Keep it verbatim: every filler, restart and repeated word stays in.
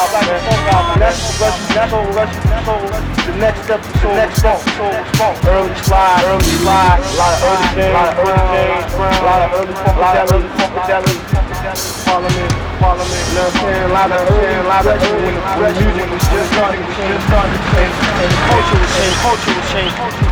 album, man. That's what Rush, that's what Rush, soul. The next step to soul, next step to soul, funk. Early slide, early slide, a lot of early James, a lot of early James, a lot of early funkadelic, funkadelic. Follow me, follow me. You know what I'm saying? A lot of early, a lot of early when the music was just starting, just starting to change, and the culture was changed, culture was changed.